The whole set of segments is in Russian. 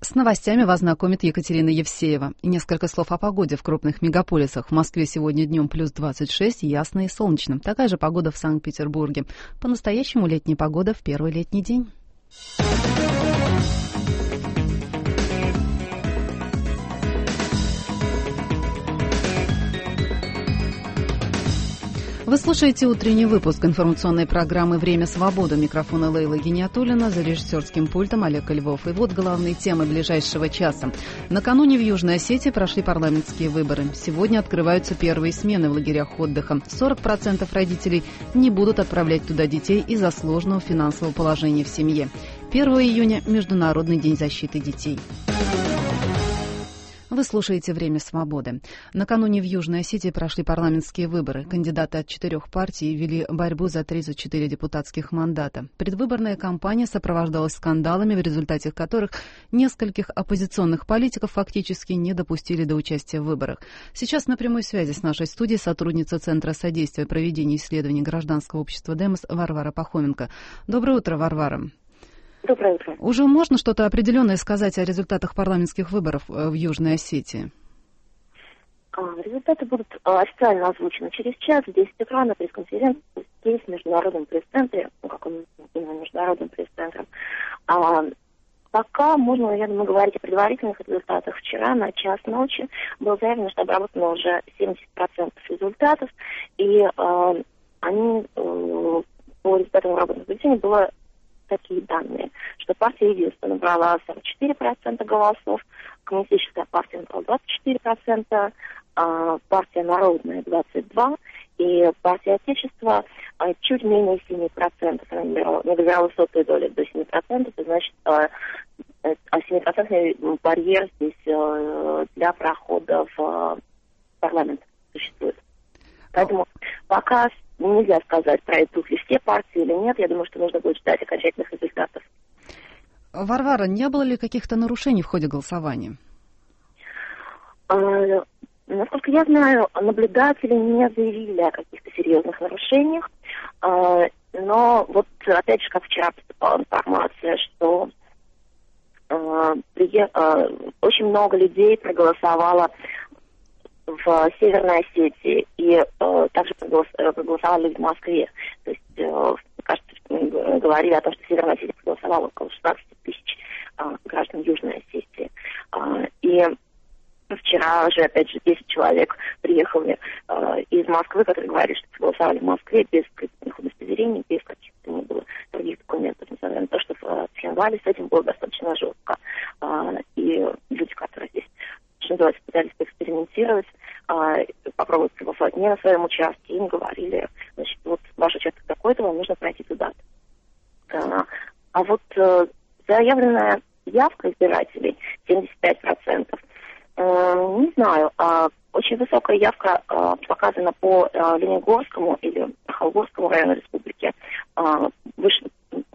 С новостями вас знакомит Екатерина Евсеева. И несколько слов о погоде в крупных мегаполисах. В Москве сегодня днем плюс 26, ясно и солнечно. Такая же погода в Санкт-Петербурге. По-настоящему летняя погода в первый летний день. Вы слушаете утренний выпуск информационной программы «Время свободы». Микрофона Лейла Гиниатуллина, за режиссерским пультом Олег Львов. И вот главные темы ближайшего часа. Накануне в Южной Осетии прошли парламентские выборы. Сегодня открываются первые смены в лагерях отдыха. 40% родителей не будут отправлять туда детей из-за сложного финансового положения в семье. 1 июня – Международный день защиты детей. Вы слушаете «Время свободы». Накануне в Южной Осетии прошли парламентские выборы. Кандидаты от 4 партий вели борьбу за 34 депутатских мандата. Предвыборная кампания сопровождалась скандалами, в результате которых нескольких оппозиционных политиков фактически не допустили до участия в выборах. Сейчас на прямой связи с нашей студией сотрудница Центра содействия проведению исследований гражданского общества ДЭМОС Варвара Пахоменко. Доброе утро, Варвара. Доброе утро. Уже можно что-то определенное сказать о результатах парламентских выборов в Южной Осетии? Результаты будут официально озвучены через час в 10 утра на пресс-конференции здесь, в Международном пресс-центре, именно Международным пресс-центром. Пока можно, я думаю, говорить о предварительных результатах. Вчера на час ночи было заявлено, что обработано уже 70% результатов, и они по результатам обработанных бюллетеней было такие данные, что партия «Единство» набрала 44% голосов, Коммунистическая партия набрала 24%, партия «Народная» 22%, и партия «Отечество» чуть менее 7%. Она набирала сотую долю до 7%, это значит, 7% барьер здесь для прохода в парламент существует. Поэтому пока нельзя сказать, пройдут ли все партии или нет. Я думаю, что нужно будет ждать окончательных результатов. Варвара, не было ли каких-то нарушений в ходе голосования? Насколько я знаю, наблюдатели не заявили о каких-то серьезных нарушениях. Но вот опять же, как вчера поступала информация, что очень много людей проголосовало в Северной Осетии и также проголосовали в Москве. То есть, кажется, мы говорили о том, что в Северной Осетии проголосовало около 16 тысяч граждан Южной Осетии. И вчера же, опять же, 10 человек приехали из Москвы, которые говорили, что проголосовали в Москве без кредитных удостоверений, без каких-то не было других документов, несмотря на то, что в Цхинвале с этим было достаточно жестко. И люди, которые здесь, что называется, пытались поэкспериментировать, попробовать проголосовать не на своем участке, им говорили, значит, вот ваш участок такой-то, вам нужно пройти туда-то. А вот заявленная явка избирателей 75%, не знаю, очень высокая явка показана по Лениногорскому или Холгорскому району республики, выше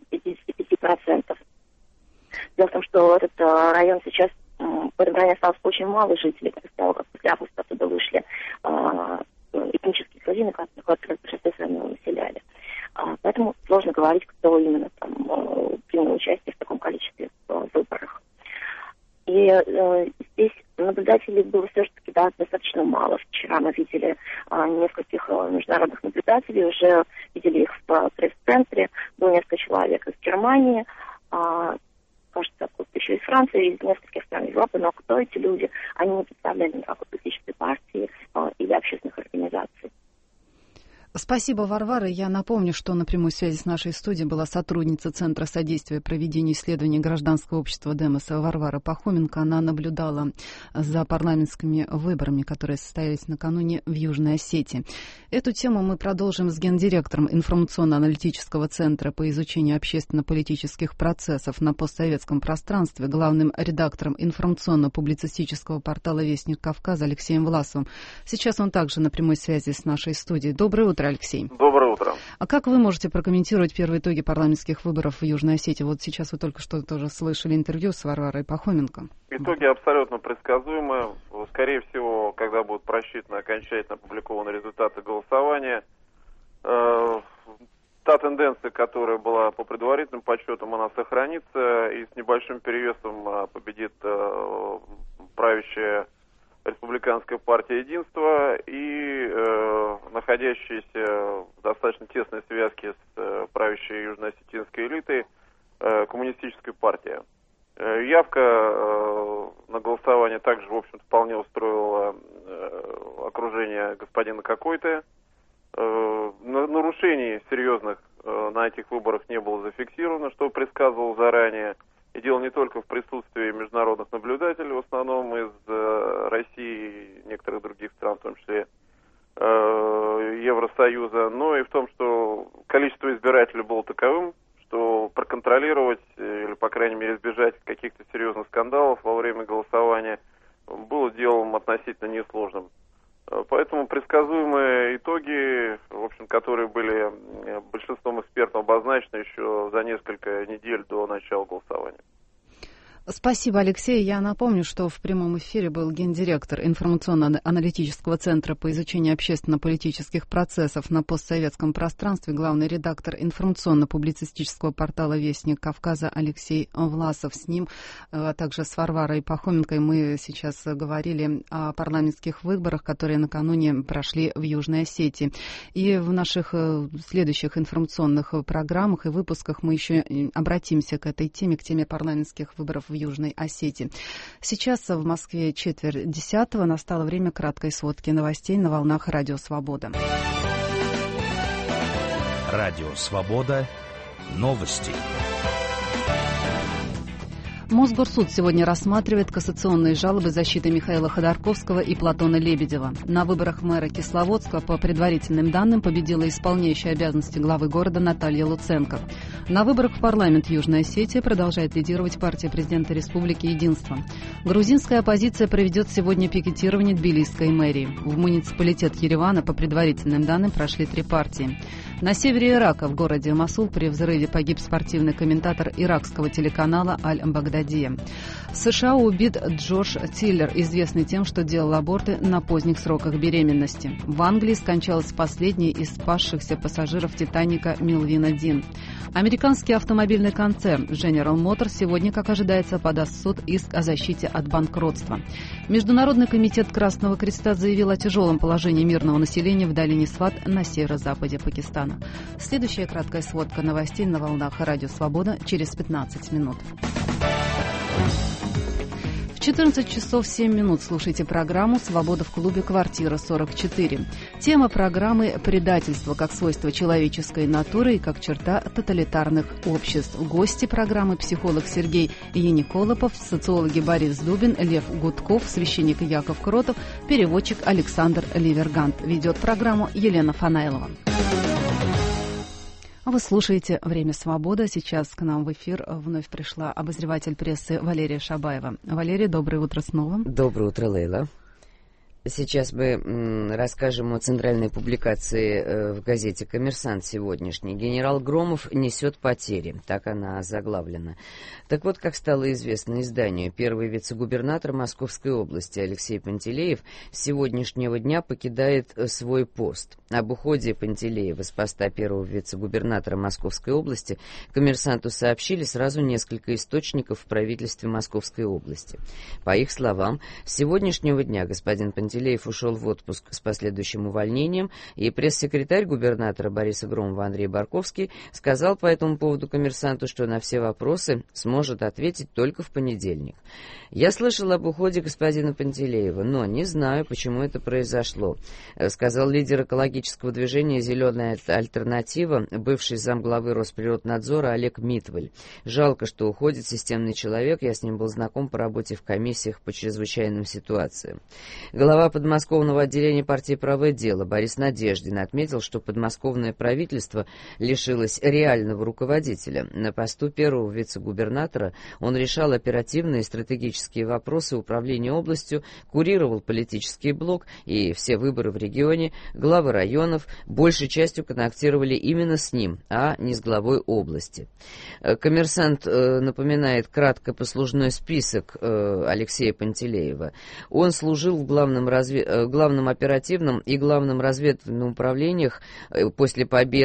55%. Дело в том, что этот район сейчас, в этом районе осталось очень мало жителей, после того, как после августа оттуда вышли этнические грузины, которые большинство района населяли. Поэтому сложно говорить, кто именно там принял участие в таком количестве в выборах. И здесь наблюдателей было все-таки достаточно мало. Вчера мы видели нескольких международных наблюдателей, уже видели их в пресс-центре. Было несколько человек из Германии, кажется, еще из Франции, из нескольких стран Европы. Но кто эти люди? Они не представляли никакой политической партии или общественных организаций. Спасибо, Варвара. Я напомню, что на прямой связи с нашей студией была сотрудница Центра содействия проведению исследований гражданского общества ДЭМОС Варвара Пахоменко. Она наблюдала за парламентскими выборами, которые состоялись накануне в Южной Осетии. Эту тему мы продолжим с гендиректором информационно-аналитического центра по изучению общественно-политических процессов на постсоветском пространстве, главным редактором информационно-публицистического портала «Вестник Кавказа» Алексеем Власовым. Сейчас он также на прямой связи с нашей студией. Доброе утро, Алексей. Доброе утро. А как вы можете прокомментировать первые итоги парламентских выборов в Южной Осетии? Вот сейчас вы только что тоже слышали интервью с Варварой Пахоменко. Итоги абсолютно предсказуемы. Скорее всего, когда будут просчитаны окончательно опубликованы результаты голосования, та тенденция, которая была по предварительным подсчетам, она сохранится, и с небольшим перевесом победит правящая республиканская партия «Единство» и находящаяся в достаточно тесной связке с правящей южно-осетинской элитой коммунистическая партия. Явка на голосование также, в общем-то, вполне устроила окружение господина Какой-то. Нарушений серьезных на этих выборах не было зафиксировано, что предсказывал заранее. И дело не только в присутствии международных наблюдателей, в основном из России и некоторых других стран, в том числе Евросоюза, но и в том, что количество избирателей было таковым, что проконтролировать или, по крайней мере, избежать каких-то серьезных скандалов во время голосования было делом относительно несложным. Поэтому предсказуемые итоги, в общем, которые были большинством экспертов обозначены еще за несколько недель до начала голосования. Спасибо, Алексей. Я напомню, что в прямом эфире был гендиректор информационно-аналитического центра по изучению общественно-политических процессов на постсоветском пространстве, главный редактор информационно-публицистического портала «Вестник Кавказа» Алексей Власов. С ним, а также с Варварой Пахоменкой, мы сейчас говорили о парламентских выборах, которые накануне прошли в Южной Осетии. И в наших следующих информационных программах и выпусках мы еще обратимся к этой теме, к теме парламентских выборов в Южной Осетии. Сейчас в Москве 9:45. Настало время краткой сводки новостей на волнах Радио Свобода. Радио Свобода. Новости. Мосгорсуд сегодня рассматривает кассационные жалобы защиты Михаила Ходорковского и Платона Лебедева. На выборах мэра Кисловодска по предварительным данным победила исполняющая обязанности главы города Наталья Луценко. На выборах в парламент Южной Осетии продолжает лидировать партия президента республики «Единство». Грузинская оппозиция проведет сегодня пикетирование Тбилисской мэрии. В муниципалитет Еревана по предварительным данным прошли 3 партии. На севере Ирака, в городе Мосул, при взрыве погиб спортивный комментатор иракского телеканала Аль-Багдадия. В США убит Джош Тиллер, известный тем, что делал аборты на поздних сроках беременности. В Англии скончалась последняя из спасшихся пассажиров «Титаника» Мелвина Дин. Американский автомобильный концерн General Motors сегодня, как ожидается, подаст в суд иск о защите от банкротства. Международный комитет Красного Креста заявил о тяжелом положении мирного населения в долине Сват на северо-западе Пакистана. Следующая краткая сводка новостей на волнах Радио Свобода через 15 минут. В 14 часов 7 минут слушайте программу «Свобода в клубе. Квартира 44». Тема программы «Предательство как свойство человеческой натуры и как черта тоталитарных обществ». Гости программы — психолог Сергей Яниколопов, социологи Борис Дубин, Лев Гудков, священник Яков Кротов, переводчик Александр Ливергант. Ведет программу Елена Фанайлова. Вы слушаете «Время свободы». Сейчас к нам в эфир вновь пришла обозреватель прессы Валерия Шабаева. Валерия, доброе утро снова. Доброе утро, Лейла. Сейчас мы расскажем о центральной публикации в газете «Коммерсант» сегодняшней. «Генерал Громов несет потери». Так она озаглавлена. Так вот, как стало известно изданию, первый вице-губернатор Московской области Алексей Пантелеев с сегодняшнего дня покидает свой пост. Об уходе Пантелеева с поста первого вице-губернатора Московской области «Коммерсанту» сообщили сразу несколько источников в правительстве Московской области. По их словам, с сегодняшнего дня господин Пантелеев ушел в отпуск с последующим увольнением, и пресс-секретарь губернатора Бориса Громова Андрей Барковский сказал по этому поводу «Коммерсанту», что на все вопросы сможет ответить только в понедельник. «Я слышал об уходе господина Пантелеева, но не знаю, почему это произошло», сказал лидер экологического движения «Зеленая альтернатива», бывший замглавы Росприроднадзора Олег Митваль. «Жалко, что уходит системный человек, я с ним был знаком по работе в комиссиях по чрезвычайным ситуациям». Глава подмосковного отделения партии «Правое дело» Борис Надеждин отметил, что подмосковное правительство лишилось реального руководителя. На посту первого вице-губернатора он решал оперативные и стратегические вопросы управления областью, курировал политический блок, и все выборы в регионе, главы районов большей частью контактировали именно с ним, а не с главой области. «Коммерсант» напоминает кратко послужной список Алексея Пантелеева. Он служил в главном главном оперативном и главном разведывательном управлениях после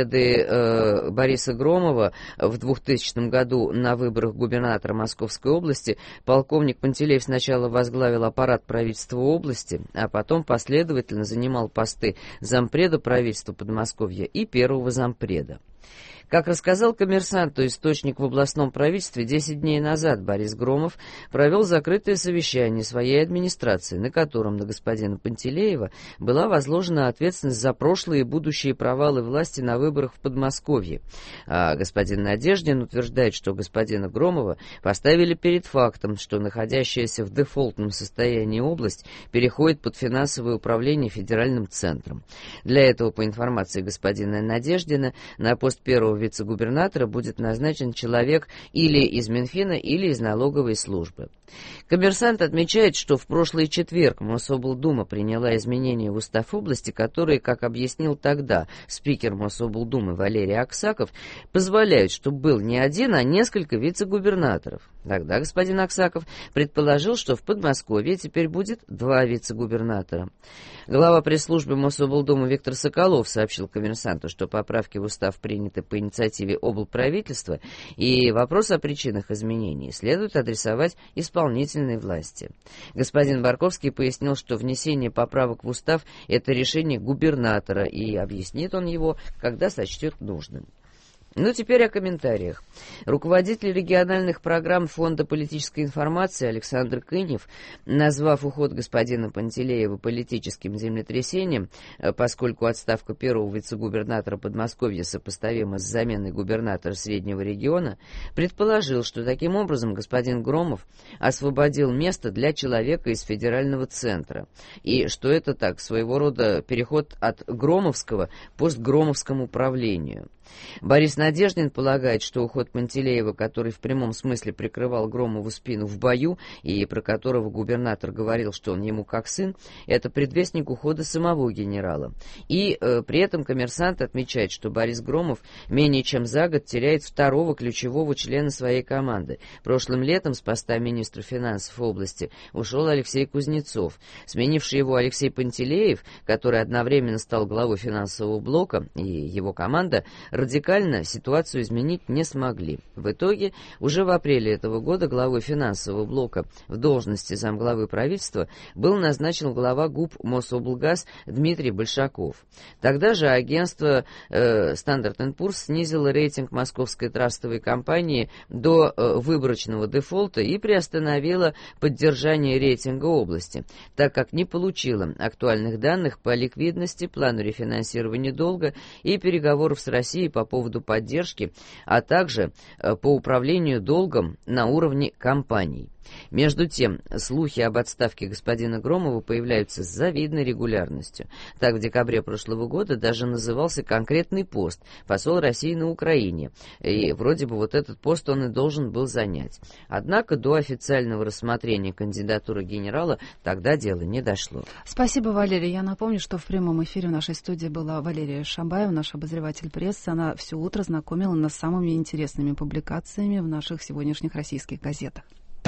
победы Бориса Громова в 2000 году на выборах губернатора Московской области полковник Пантелеев сначала возглавил аппарат правительства области, а потом последовательно занимал посты зампреда правительства Подмосковья и первого зампреда. Как рассказал «Коммерсанту» источник в областном правительстве, 10 дней назад Борис Громов провел закрытое совещание своей администрации, на котором на господина Пантелеева была возложена ответственность за прошлые и будущие провалы власти на выборах в Подмосковье. А господин Надеждин утверждает, что господина Громова поставили перед фактом, что находящаяся в дефолтном состоянии область переходит под финансовое управление федеральным центром. Для этого, по информации господина Надеждина, на пост первого вице-губернатора будет назначен человек или из Минфина, или из налоговой службы. «Коммерсант» отмечает, что в прошлый четверг Мособлдума приняла изменения в устав области, которые, как объяснил тогда спикер Мособлдумы Валерий Аксаков, позволяют, чтобы был не один, а несколько вице-губернаторов. Тогда господин Аксаков предположил, что в Подмосковье теперь будет 2 вице-губернатора. Глава пресс-службы Мособлдумы Виктор Соколов сообщил «Коммерсанту», что поправки в устав приняты по инициативе облправительства, и вопрос о причинах изменений следует адресовать исполнительной власти. Господин Барковский пояснил, что внесение поправок в устав – это решение губернатора, и объяснит он его, когда сочтет нужным. Ну, теперь о комментариях. Руководитель региональных программ Фонда политической информации Александр Кынев, назвав уход господина Пантелеева политическим землетрясением, поскольку отставка первого вице-губернатора Подмосковья сопоставима с заменой губернатора Среднего региона, предположил, что таким образом господин Громов освободил место для человека из федерального центра, и что это так, своего рода переход от громовского к постгромовскому правлению. Борис Надеждин полагает, что уход Пантелеева, который в прямом смысле прикрывал Громову спину в бою, и про которого губернатор говорил, что он ему как сын, это предвестник ухода самого генерала. И при этом «Коммерсант» отмечает, что Борис Громов менее чем за год теряет второго ключевого члена своей команды. Прошлым летом с поста министра финансов области ушел Алексей Кузнецов. Сменивший его Алексей Пантелеев, который одновременно стал главой финансового блока, и его команда радикально ситуацию изменить не смогли. В итоге, уже в апреле этого года главой финансового блока в должности замглавы правительства был назначен глава ГУП Мособлгаз Дмитрий Большаков. Тогда же агентство Standard & Poor's снизило рейтинг московской трастовой компании до выборочного дефолта и приостановило поддержание рейтинга области, так как не получило актуальных данных по ликвидности, плану рефинансирования долга и переговоров с Россией по поводу поддержки, а также по управлению долгом на уровне компаний. Между тем, слухи об отставке господина Громова появляются с завидной регулярностью. Так, в декабре прошлого года даже назывался конкретный пост «Посол России на Украине», и вроде бы вот этот пост он и должен был занять. Однако до официального рассмотрения кандидатуры генерала тогда дело не дошло. Спасибо, Валерия. Я напомню, что в прямом эфире в нашей студии была Валерия Шабаева, наш обозреватель прессы. Она все утро знакомила нас с самыми интересными публикациями в наших сегодняшних российских газетах.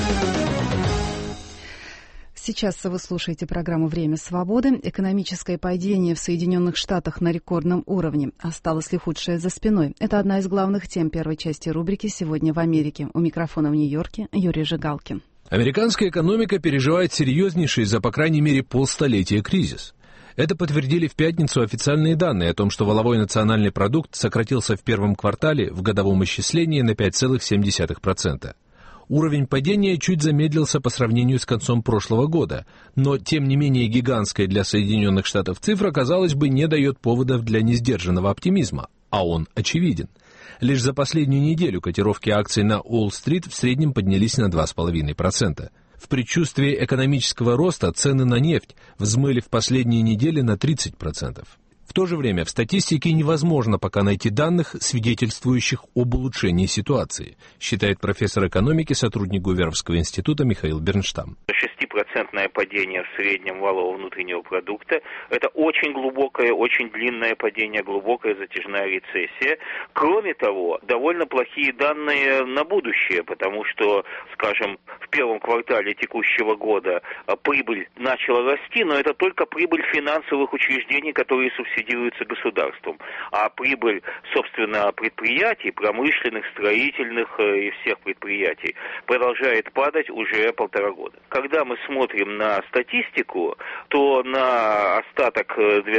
Сейчас вы слушаете программу «Время свободы». Экономическое падение в Соединенных Штатах на рекордном уровне. Осталось ли худшее за спиной? Это одна из главных тем первой части рубрики «Сегодня в Америке». У микрофона в Нью-Йорке Юрий Жигалкин. Американская экономика переживает серьезнейший за, по крайней мере, полстолетия кризис. Это подтвердили в пятницу официальные данные о том, что валовой национальный продукт сократился в первом квартале в годовом исчислении на 5,7%. Уровень падения чуть замедлился по сравнению с концом прошлого года, но, тем не менее, гигантская для Соединенных Штатов цифра, казалось бы, не дает поводов для несдержанного оптимизма, а он очевиден. Лишь за последнюю неделю котировки акций на Уолл-стрит в среднем поднялись на 2,5%. В предчувствии экономического роста цены на нефть взмыли в последние недели на 30%. В то же время в статистике невозможно пока найти данных, свидетельствующих об улучшении ситуации, считает профессор экономики, сотрудник Гуверовского института Михаил Бернштам. 10% падение в среднем валового внутреннего продукта. Это очень глубокое, очень длинное падение, глубокая затяжная рецессия. Кроме того, довольно плохие данные на будущее, потому что, скажем, в первом квартале текущего года прибыль начала расти, но это только прибыль финансовых учреждений, которые субсидируются государством. А прибыль, собственно, предприятий, промышленных, строительных и всех предприятий продолжает падать уже 1,5 года. Когда мы смотрим на статистику, то на остаток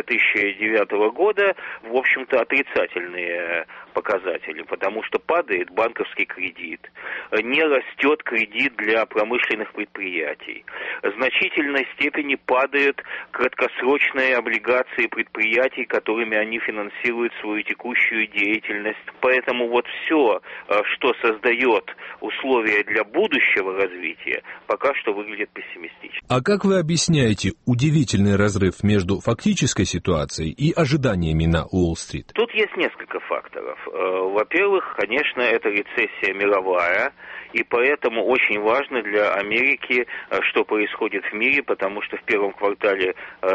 2009 года, в общем-то, отрицательные показатели, потому что падает банковский кредит, не растет кредит для промышленных предприятий, в значительной степени падают краткосрочные облигации предприятий, которыми они финансируют свою текущую деятельность. Поэтому вот все, что создает условия для будущего развития, пока что выглядит пессимистично. А как вы объясняете удивительный разрыв между фактической ситуацией и ожиданиями на Уолл-стрит? Тут есть несколько факторов. Во-первых, конечно, это рецессия мировая, и поэтому очень важно для Америки, что происходит в мире, потому что в первом квартале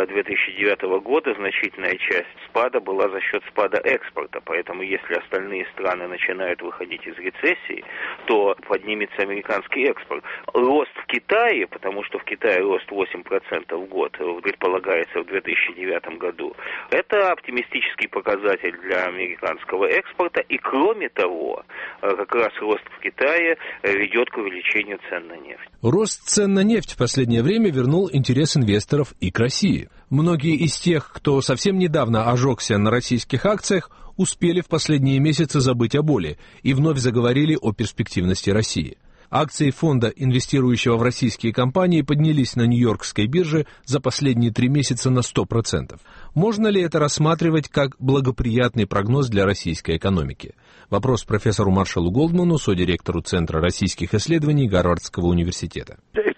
2009 года значительная часть спада была за счет спада экспорта. Поэтому если остальные страны начинают выходить из рецессии, то поднимется американский экспорт. Рост в Китае, потому что в Китае рост 8% в год предполагается в 2009 году, это оптимистический показатель для американского экспорта. И кроме того, как раз рост в Китае ведет к увеличению цен на нефть. Рост цен на нефть в последнее время вернул интерес инвесторов и к России. Многие из тех, кто совсем недавно ожегся на российских акциях, успели в последние месяцы забыть о боли и вновь заговорили о перспективности России. Акции фонда, инвестирующего в российские компании, поднялись на Нью-Йоркской бирже за последние 3 месяца на 100%. Можно ли это рассматривать как благоприятный прогноз для российской экономики? Вопрос профессору Маршалу Голдману, содиректору Центра российских исследований Гарвардского университета.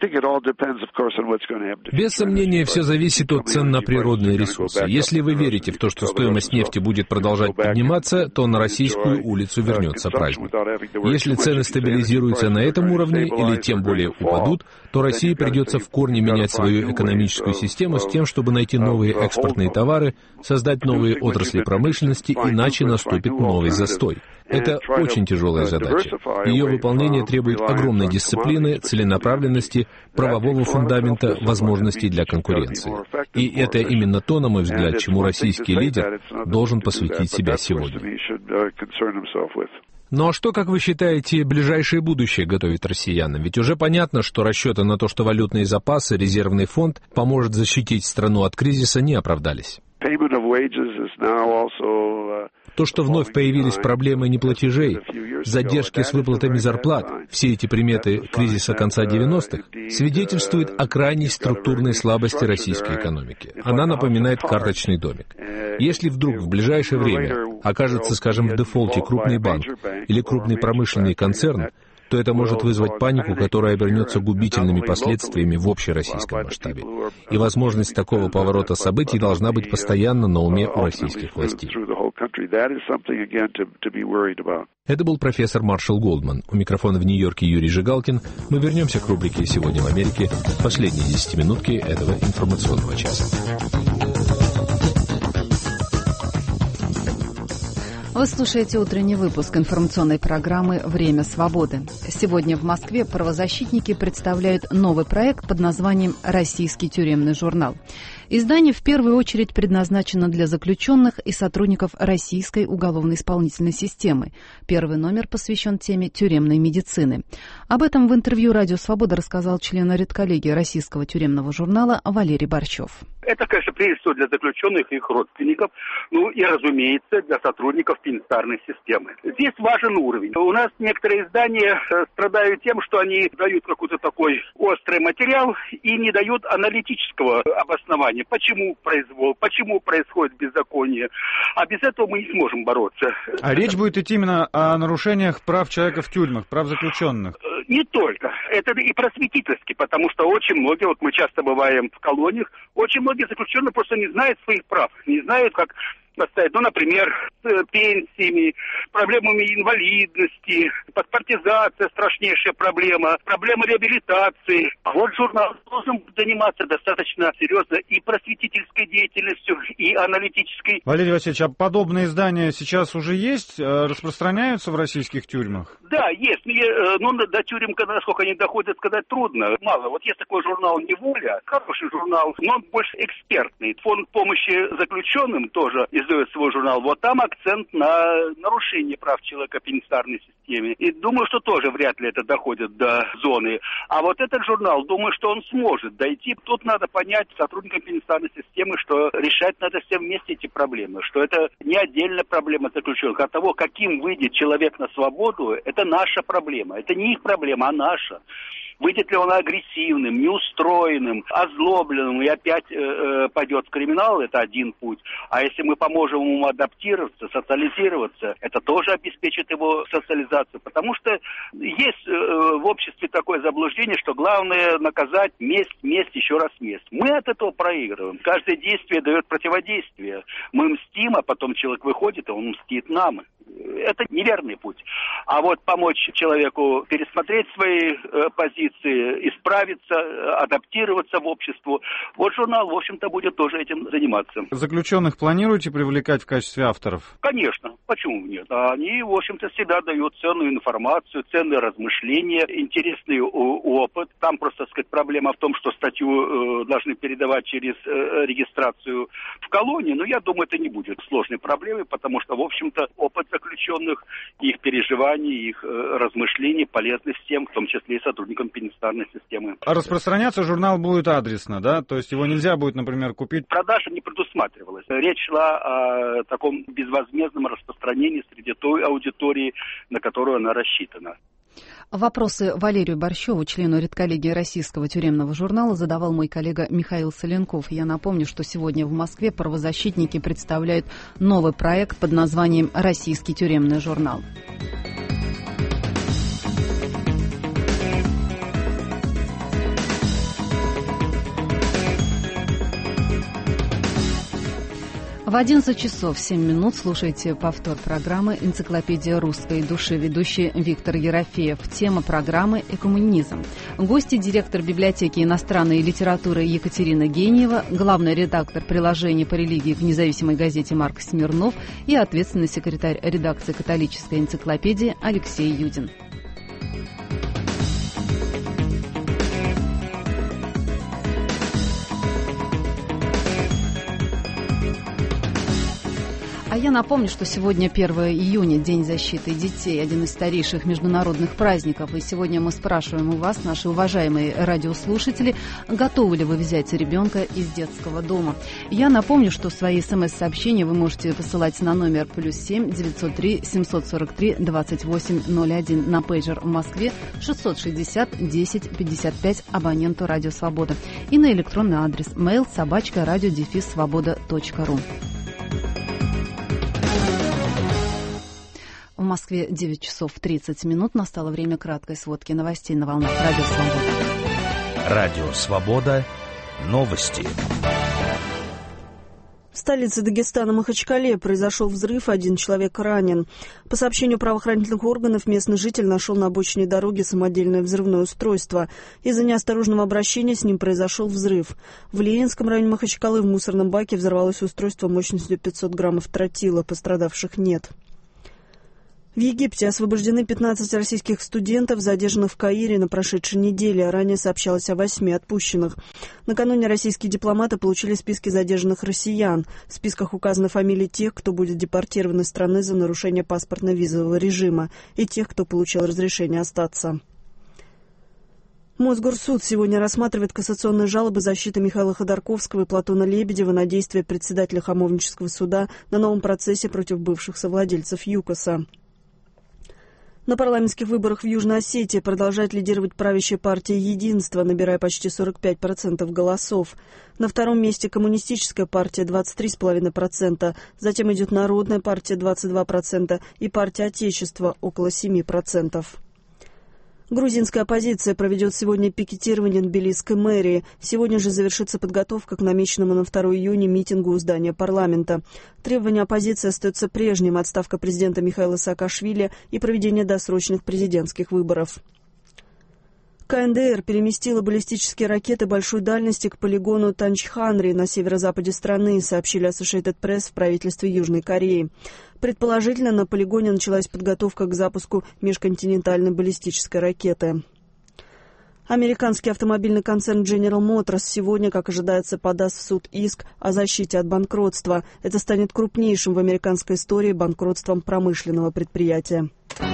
Без сомнения, все зависит от цен на природные ресурсы. Если вы верите в то, что стоимость нефти будет продолжать подниматься, то на российскую улицу вернется праздник. Если цены стабилизируются на этом уровне или тем более упадут, то России придется в корне менять свою экономическую систему с тем, чтобы найти новые экспортные товары, создать новые отрасли промышленности, иначе наступит новый застой. Это очень тяжелая задача. Ее выполнение требует огромной дисциплины, целенаправленности, правового фундамента, возможностей для конкуренции. И это именно то, на мой взгляд, чему российский лидер должен посвятить себя сегодня. Ну а что, как вы считаете, ближайшее будущее готовит россиянам? Ведь уже понятно, что расчеты на то, что валютные запасы, резервный фонд поможет защитить страну от кризиса, не оправдались. То, что вновь появились проблемы неплатежей, задержки с выплатами зарплат, все эти приметы кризиса конца 90-х, свидетельствуют о крайней структурной слабости российской экономики. Она напоминает карточный домик. Если вдруг в ближайшее время окажется, скажем, в дефолте крупный банк или крупный промышленный концерн, то это может вызвать панику, которая обернется губительными последствиями в общероссийском масштабе. И возможность такого поворота событий должна быть постоянно на уме у российских властей. Это был профессор Маршал Голдман. У микрофона в Нью-Йорке Юрий Жигалкин. Мы вернемся к рубрике «Сегодня в Америке» в последние 10 минутки этого информационного часа. Вы слушаете утренний выпуск информационной программы «Время свободы». Сегодня в Москве правозащитники представляют новый проект под названием «Российский тюремный журнал». Издание в первую очередь предназначено для заключенных и сотрудников российской уголовно-исполнительной системы. Первый номер посвящен теме тюремной медицины. Об этом в интервью «Радио Свобода» рассказал член редколлегии российского тюремного журнала Валерий Борчев. Это, конечно, прежде всего для заключенных и их родственников, ну и, разумеется, для сотрудников пенитенциарной системы. Здесь важен уровень. У нас некоторые издания страдают тем, что они дают какой-то такой острый материал и не дают аналитического обоснования. Почему произвол, почему происходит беззаконие. А без этого мы не сможем бороться. А речь будет идти именно о нарушениях прав человека в тюрьмах, прав заключенных? Не только. Это и просветительски, потому что очень многие, вот мы часто бываем в колониях, очень многие заключенные просто не знают своих прав, не знают, как поставить, например, с пенсиями, проблемами инвалидности, паспортизация страшнейшая проблема, проблема реабилитации. А вот журнал должен заниматься достаточно серьезно и просветительской деятельностью, и аналитической. Валерий Васильевич, а подобные издания сейчас уже есть, распространяются в российских тюрьмах? Да, есть. До тюрем, насколько они доходят, сказать трудно. Мало. Вот есть такой журнал «Неволя», хороший журнал, но он больше экспертный. Фонд помощи заключенным тоже издает свой журнал. Вот там акцент на нарушение прав человека в пенитенциарной системе. И думаю, что тоже вряд ли это доходит до зоны. А вот этот журнал, думаю, что он сможет дойти. Тут надо понять сотрудникам пенитенциарной системы, что решать надо все вместе эти проблемы. Что это не отдельная проблема заключенных. От того, каким выйдет человек на свободу, это наша проблема. Это не их проблема, а наша. Выйдет ли он агрессивным, неустроенным, озлобленным и опять пойдет в криминал, это один путь. А если мы поможем ему адаптироваться, социализироваться, это тоже обеспечит его социализацию. Потому что есть в обществе такое заблуждение, что главное наказать месть, еще раз месть. Мы от этого проигрываем. Каждое действие дает противодействие. Мы мстим, а потом человек выходит, и он мстит нам. Это неверный путь. А вот помочь человеку пересмотреть свои позиции, исправиться, адаптироваться в обществу. Вот журнал, в общем-то, будет тоже этим заниматься. Заключенных планируете привлекать в качестве авторов? Конечно. Почему нет? Они, в общем-то, всегда дают ценную информацию, ценные размышления, интересный опыт. Там просто, так сказать, проблема в том, что статью должны передавать через регистрацию в колонии. Но я думаю, это не будет сложной проблемой, потому что, в общем-то, опыт заключенных, их переживаний, их размышлений полезны всем, в том числе и сотрудникам пенитенциарной системы. А распространяться журнал будет адресно, да? То есть его нельзя будет, например, купить? Продажа не предусматривалась. Речь шла о таком безвозмездном распространении среди той аудитории, на которую она рассчитана. Вопросы Валерию Борщеву, члену редколлегии Российского тюремного журнала, задавал мой коллега Михаил Соленков. Я напомню, что сегодня в Москве правозащитники представляют новый проект под названием «Российский тюремный журнал». В 11 часов 7 минут слушайте повтор программы «Энциклопедия русской души», ведущий Виктор Ерофеев. Тема программы «Экуменизм». Гости — директор библиотеки иностранной литературы Екатерина Гениева, главный редактор приложений по религии к независимой газете Марк Смирнов и ответственный секретарь редакции «Католической энциклопедии» Алексей Юдин. А я напомню, что сегодня 1 июня, День защиты детей, один из старейших международных праздников. И сегодня мы спрашиваем у вас, наши уважаемые радиослушатели, готовы ли вы взять ребенка из детского дома. Я напомню, что свои смс-сообщения вы можете посылать на номер +7 903 743 2801 на пейджер в Москве 660 10 55 абоненту Радио Свобода и на электронный адрес mail@radio-svoboda.ru. В Москве 9 часов 30 минут. Настало время краткой сводки новостей на волнах Радио Свобода. Радио Свобода. Новости. В столице Дагестана Махачкале произошел взрыв, 1 человек ранен. По сообщению правоохранительных органов, местный житель нашел на обочине дороги самодельное взрывное устройство. Из-за неосторожного обращения с ним произошел взрыв. В Ленинском районе Махачкалы в мусорном баке взорвалось устройство мощностью 500 граммов тротила. Пострадавших нет. В Египте освобождены 15 российских студентов, задержанных в Каире на прошедшей неделе. Ранее сообщалось о 8 отпущенных. Накануне российские дипломаты получили списки задержанных россиян. В списках указаны фамилии тех, кто будет депортирован из страны за нарушение паспортно-визового режима, и тех, кто получил разрешение остаться. Мосгорсуд сегодня рассматривает кассационные жалобы защиты Михаила Ходорковского и Платона Лебедева на действия председателя Хамовнического суда на новом процессе против бывших совладельцев ЮКОСа. На парламентских выборах в Южной Осетии продолжает лидировать правящая партия «Единство», набирая почти 45% голосов. На втором месте коммунистическая партия 23,5%, затем идет Народная партия 22% и партия Отечества около 7%. Грузинская оппозиция проведет сегодня пикетирование на Тбилисской мэрии. Сегодня же завершится подготовка к намеченному на 2 июня митингу у здания парламента. Требования оппозиции остаются прежним: отставка президента Михаила Саакашвили и проведение досрочных президентских выборов. КНДР переместила баллистические ракеты большой дальности к полигону Танчханри на северо-западе страны, сообщили Associated Press в правительстве Южной Кореи. Предположительно, на полигоне началась подготовка к запуску межконтинентальной баллистической ракеты. Американский автомобильный концерн General Motors сегодня, как ожидается, подаст в суд иск о защите от банкротства. Это станет крупнейшим в американской истории банкротством промышленного предприятия.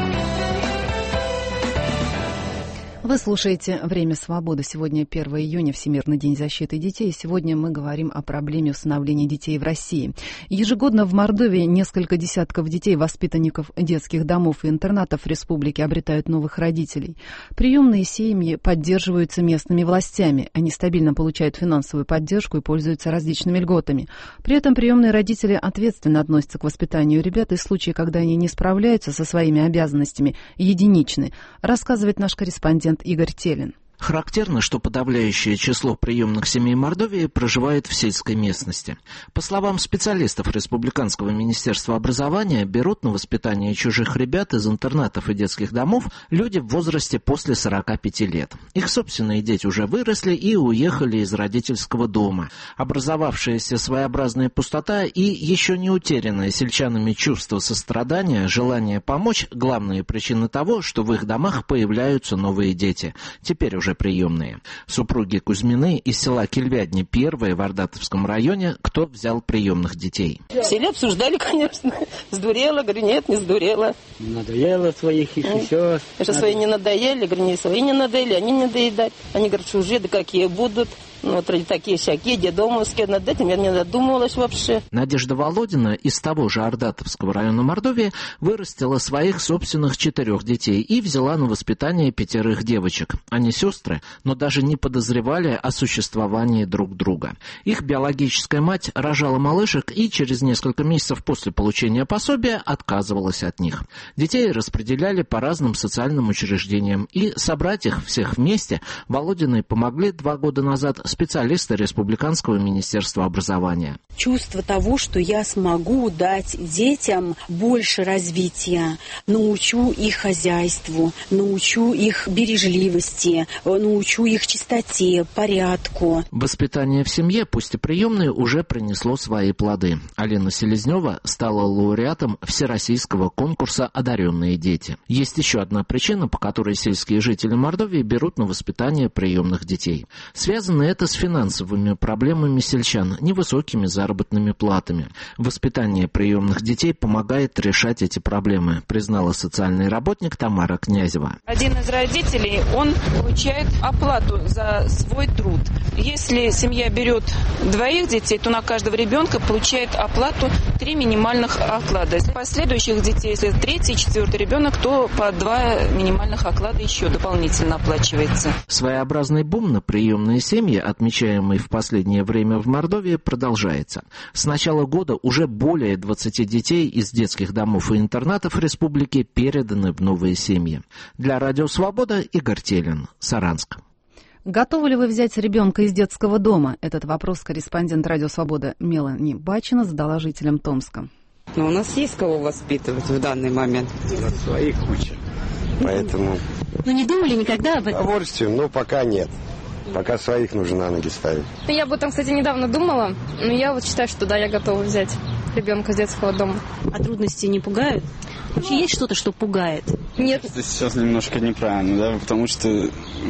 Вы слушаете «Время свободы». Сегодня 1 июня, Всемирный день защиты детей. Сегодня мы говорим о проблеме усыновления детей в России. Ежегодно в Мордовии несколько десятков детей, воспитанников детских домов и интернатов республики, обретают новых родителей. Приемные семьи поддерживаются местными властями. Они стабильно получают финансовую поддержку и пользуются различными льготами. При этом приемные родители ответственно относятся к воспитанию ребят, и случаи, когда они не справляются со своими обязанностями, единичны, рассказывает наш корреспондент Игорь Телин. Характерно, что подавляющее число приемных семей Мордовии проживает в сельской местности. По словам специалистов Республиканского министерства образования, берут на воспитание чужих ребят из интернатов и детских домов люди в возрасте после 45 лет. Их собственные дети уже выросли и уехали из родительского дома. Образовавшаяся своеобразная пустота и еще не утерянное сельчанами чувство сострадания, желание помочь – главные причины того, что в их домах появляются новые дети. Теперь уже приемные. Супруги Кузьмины из села Кельвядни, первые в Ардатовском районе, кто взял приемных детей. В селе обсуждали, конечно. Сдурела, говорю, нет, не сдурела. Надоело своих еще все. Что свои не надоели, говорю, не свои не надоели, они не доедать. Они говорят, что уже, да какие будут. Ну, вот такие всякие, дедомовские, над этим я не задумывалась вообще. Надежда Володина из того же Ардатовского района Мордовии вырастила своих собственных 4 детей и взяла на воспитание 5 девочек. Они сестры, но даже не подозревали о существовании друг друга. Их биологическая мать рожала малышек и через несколько месяцев после получения пособия отказывалась от них. Детей распределяли по разным социальным учреждениям, и собрать их всех вместе Володиной помогли 2 года назад специалисты Республиканского министерства образования. Чувство того, что я смогу дать детям больше развития, научу их хозяйству, научу их бережливости, научу их чистоте, порядку. Воспитание в семье, пусть и приемной, уже принесло свои плоды. Алина Селезнева стала лауреатом всероссийского конкурса «Одаренные дети». Есть еще одна причина, по которой сельские жители Мордовии берут на воспитание приемных детей. Связано это с финансовыми проблемами сельчан, невысокими заработными платами. Воспитание приемных детей помогает решать эти проблемы, признала социальный работник Тамара Князева. Один из родителей, он получает оплату за свой труд. Если семья берет 2 детей, то на каждого ребенка получает оплату 3 минимальных оклада. Из последующих детей, если 3-й, 4-й ребенок, то по 2 минимальных оклада еще дополнительно оплачивается. Своеобразный бум на приемные семьи, отмечаемый в последнее время в Мордовии, продолжается. С начала года уже более 20 детей из детских домов и интернатов республики переданы в новые семьи. Для Радио Свобода Игорь Телин, Саранск. Готовы ли вы взять ребенка из детского дома? Этот вопрос корреспондент Радио Свобода Мелани Бачина задала жителям Томска. Но у нас есть кого воспитывать в данный момент. У нас своих куча, поэтому... Ну не думали никогда об этом? Удовольствием, но пока нет. Пока своих нужно на ноги ставить. Я об этом, кстати, недавно думала, но я вот считаю, что да, я готова взять ребенка из детского дома. А трудности не пугают? Вообще есть что-то, что пугает? Нет. Это сейчас немножко неправильно, да, потому что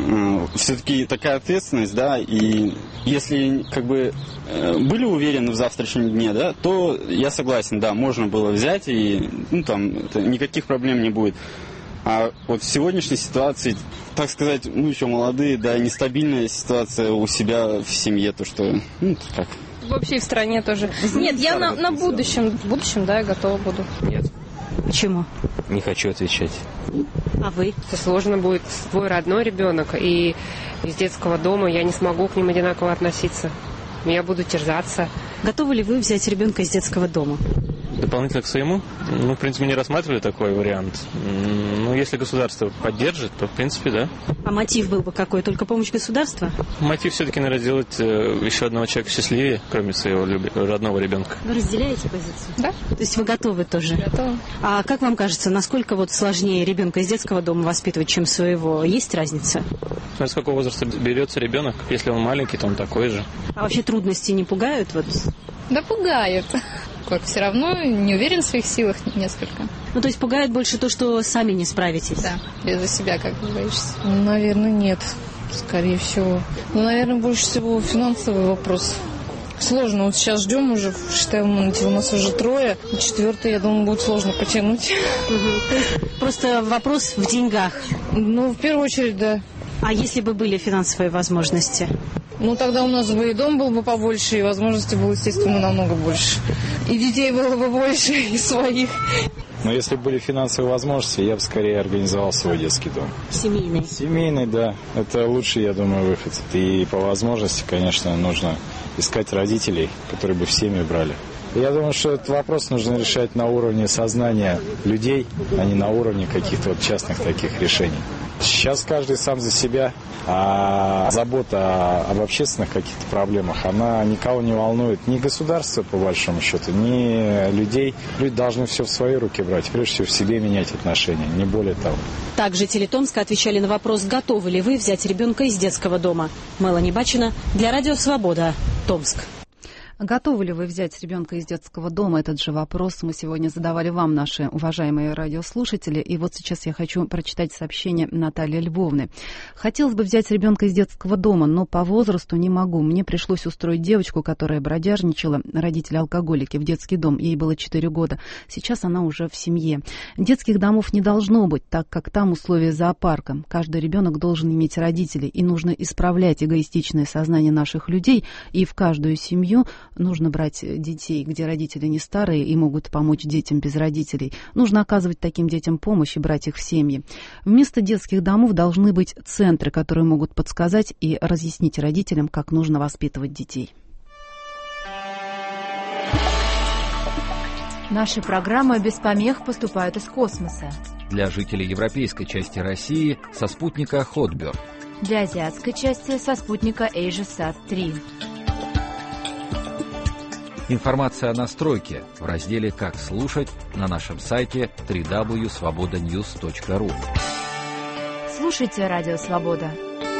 все-таки такая ответственность, да, и если как бы были уверены в завтрашнем дне, да, то я согласен, да, можно было взять и, ну, там, никаких проблем не будет. А вот в сегодняшней ситуации, так сказать, мы еще молодые, да, нестабильная ситуация у себя в семье, то что, ну, как... Вообще в стране тоже. Нет, я на будущем. В будущем, да, я готова буду. Нет. Почему? Не хочу отвечать. А вы? Это сложно будет твой родной ребенок, и из детского дома я не смогу к ним одинаково относиться. Я буду терзаться. Готовы ли вы взять ребенка из детского дома? Дополнительно к своему? В принципе, не рассматривали такой вариант. Если государство поддержит, то, в принципе, да. А мотив был бы какой? Только помощь государства? Мотив все-таки, наверное, сделать еще одного человека счастливее, кроме своего родного ребенка. Вы разделяете позицию? Да. То есть вы готовы тоже? Готовы. А как вам кажется, насколько сложнее ребенка из детского дома воспитывать, чем своего? Есть разница? С какого возраста берется ребенок? Если он маленький, то он такой же. А вообще трудности не пугают? Да пугает. Все равно не уверен в своих силах несколько. То есть пугает больше то, что сами не справитесь? Да, из-за себя как бы боишься. Наверное, нет, скорее всего. Наверное, больше всего финансовый вопрос. Сложно. Сейчас ждем уже, считаем, у нас уже 3, 4, я думаю, будет сложно потянуть. Просто вопрос в деньгах? В первую очередь, да. А если бы были финансовые возможности? Тогда у нас бы и дом был бы побольше, и возможностей было, естественно, намного больше. И детей было бы больше, и своих. Если бы были финансовые возможности, я бы скорее организовал свой детский дом. Семейный? Семейный, да. Это лучший, я думаю, выход. И по возможности, конечно, нужно искать родителей, которые бы в семью брали. Я думаю, что этот вопрос нужно решать на уровне сознания людей, а не на уровне каких-то частных таких решений. Сейчас каждый сам за себя, а забота об общественных каких-то проблемах, она никого не волнует. Ни государство, по большому счету, ни людей. Люди должны все в свои руки брать, прежде всего в себе менять отношения, не более того. Так, жители Томска отвечали на вопрос, готовы ли вы взять ребенка из детского дома. Мелани Бачина для Радио Свобода, Томск. Готовы ли вы взять ребенка из детского дома? Этот же вопрос мы сегодня задавали вам, наши уважаемые радиослушатели. И вот сейчас я хочу прочитать сообщение Натальи Львовны. Хотелось бы взять ребенка из детского дома, но по возрасту не могу. Мне пришлось устроить девочку, которая бродяжничала, родители алкоголики, в детский дом. Ей было 4 года. Сейчас она уже в семье. Детских домов не должно быть, так как там условия зоопарка. Каждый ребенок должен иметь родителей. И нужно исправлять эгоистичное сознание наших людей. И в каждую семью нужно брать детей, где родители не старые и могут помочь детям без родителей. Нужно оказывать таким детям помощь и брать их в семьи. Вместо детских домов должны быть центры, которые могут подсказать и разъяснить родителям, как нужно воспитывать детей. Наши программы без помех поступают из космоса. Для жителей европейской части России со спутника Hotbird. Для азиатской части со спутника AsiaSat-3. Информация о настройке в разделе «Как слушать» на нашем сайте www.svobodanews.ru. Слушайте Радио Свобода.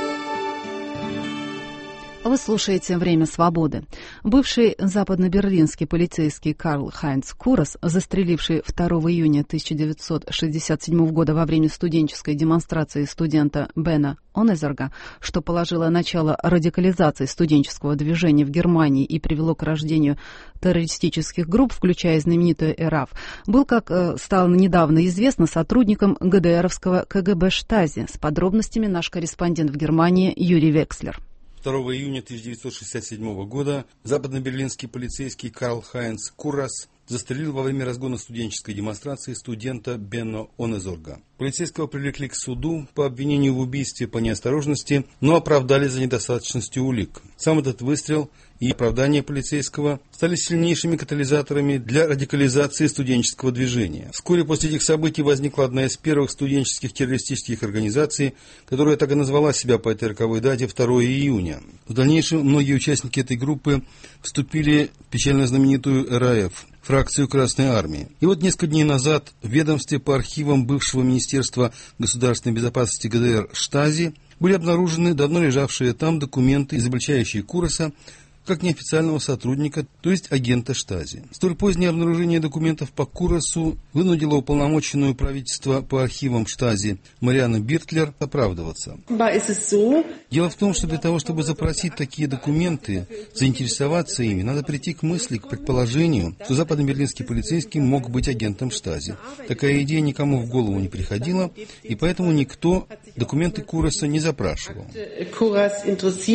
Вы слушаете «Время свободы». Бывший западно-берлинский полицейский Карл Хайнц Курас, застреливший 2 июня 1967 года во время студенческой демонстрации студента Бена Онезерга, что положило начало радикализации студенческого движения в Германии и привело к рождению террористических групп, включая знаменитую ЭРАФ, был, как стало недавно известно, сотрудником ГДРовского КГБ Штази. С подробностями наш корреспондент в Германии Юрий Векслер. 2 июня 1967 года западно-берлинский полицейский Карл Хайнц Курас застрелил во время разгона студенческой демонстрации студента Бена Онезорга. Полицейского привлекли к суду по обвинению в убийстве по неосторожности, но оправдали за недостаточностью улик. Сам этот выстрел и оправдание полицейского стали сильнейшими катализаторами для радикализации студенческого движения. Вскоре после этих событий возникла одна из первых студенческих террористических организаций, которая так и назвала себя по этой роковой дате 2 июня. В дальнейшем многие участники этой группы вступили в печально знаменитую РАФ, фракцию Красной Армии. И вот несколько дней назад в ведомстве по архивам бывшего Министерства государственной безопасности ГДР Штази были обнаружены давно лежавшие там документы, изобличающие Кураса как неофициального сотрудника, то есть агента Штази. Столь позднее обнаружение документов по Курасу вынудило уполномоченную правительство по архивам Штази Марианну Биртлер оправдываться. Дело в том, что для того, чтобы запросить такие документы, заинтересоваться ими, надо прийти к мысли, к предположению, что западно-берлинский полицейский мог быть агентом Штази. Такая идея никому в голову не приходила, и поэтому никто документы Кураса не запрашивал.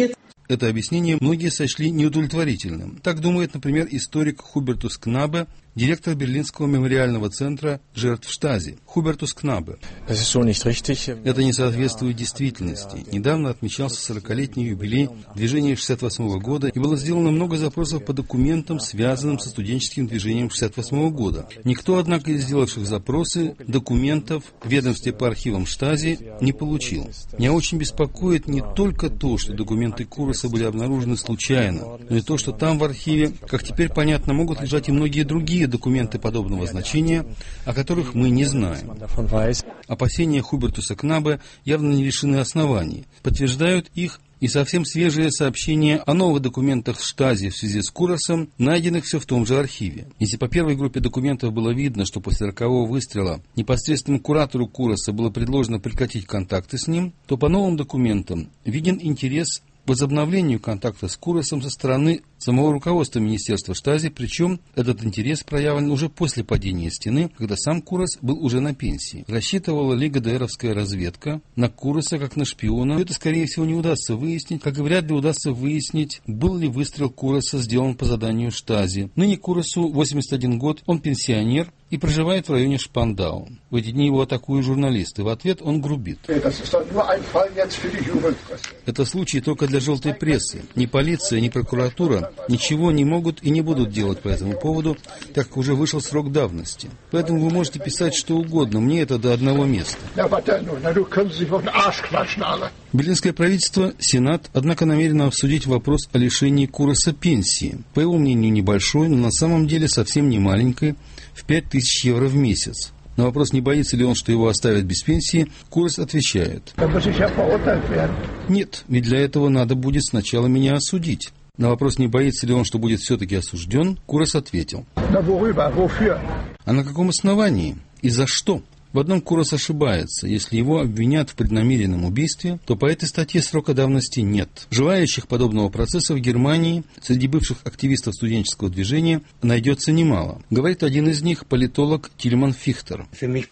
Это объяснение многие сочли неудовлетворительным. Так думает, например, историк Хубертус Кнабе, директор Берлинского мемориального центра жертв Штази Хубертус Кнабе. Это не соответствует действительности. Недавно отмечался 40-летний юбилей движения 68 года, и было сделано много запросов по документам, связанным со студенческим движением 68 года. Никто, однако, из сделавших запросы документов в ведомстве по архивам Штази не получил. Меня очень беспокоит не только то, что документы Кураса были обнаружены случайно, но и то, что там в архиве, как теперь понятно, могут лежать и многие другие документы подобного значения, о которых мы не знаем. Опасения Хубертуса Кнабе явно не лишены оснований. Подтверждают их и совсем свежие сообщения о новых документах Штази в связи с Курасом, найденных все в том же архиве. Если по первой группе документов было видно, что после рокового выстрела непосредственному куратору Кураса было предложено прекратить контакты с ним, то по новым документам виден интерес к возобновлению контакта с Курасом со стороны самого руководства Министерства Штази, причем этот интерес проявлен уже после падения стены, когда сам Курас был уже на пенсии. Рассчитывала ли ГДРовская разведка на Кураса как на шпиона? Это, скорее всего, не удастся выяснить, как и вряд ли удастся выяснить, был ли выстрел Кураса сделан по заданию Штази. Ныне Курасу 81 год, он пенсионер и проживает в районе Шпандау. В эти дни его атакуют журналисты. В ответ он грубит. Это случай только для желтой прессы. Ни полиция, ни прокуратура ничего не могут и не будут делать по этому поводу, так как уже вышел срок давности. Поэтому вы можете писать что угодно, мне это до одного места. Берлинское правительство, Сенат, однако намерено обсудить вопрос о лишении Кураса пенсии. По его мнению, небольшой, но на самом деле совсем не маленькой, в 5000 евро в месяц. На вопрос, не боится ли он, что его оставят без пенсии, Курас отвечает: нет, ведь для этого надо будет сначала меня осудить. На вопрос, не боится ли он, что будет все-таки осужден, Курас ответил: а на каком основании и за что? В одном Курас ошибается. Если его обвинят в преднамеренном убийстве, то по этой статье срока давности нет. Желающих подобного процесса в Германии среди бывших активистов студенческого движения найдется немало. Говорит один из них, политолог Тильман Фихтер.